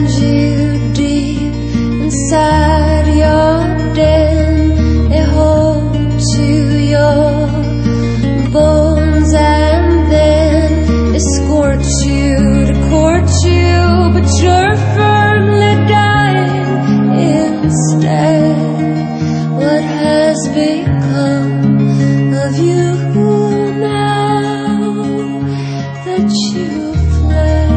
you deep inside your den. They hold to your bones and then they scorch you to court you, but you're firmly dying instead. What has become of you now that you fled?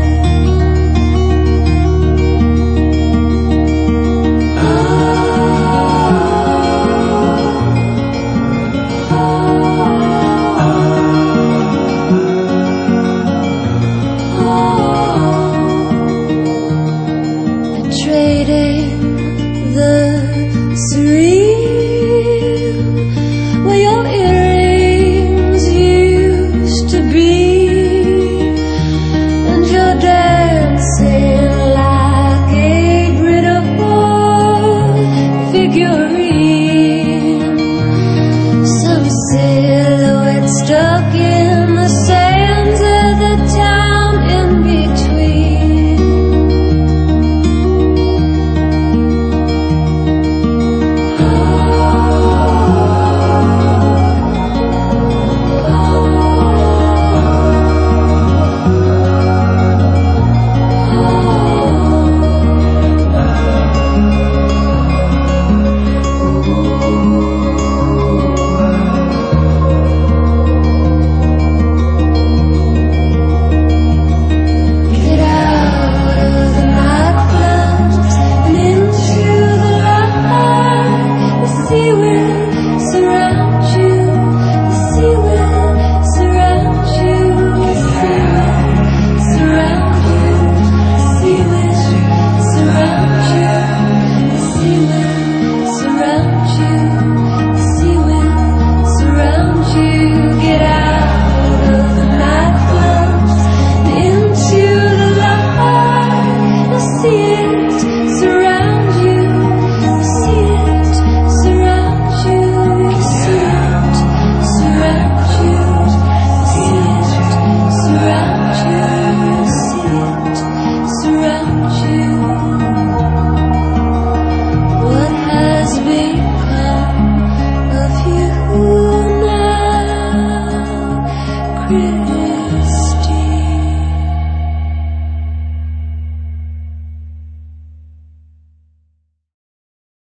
Trading the serene where your earrings used to be, and you're dancing like a beautiful figurine, some silhouette stuck in the sands of the town in between. Pretty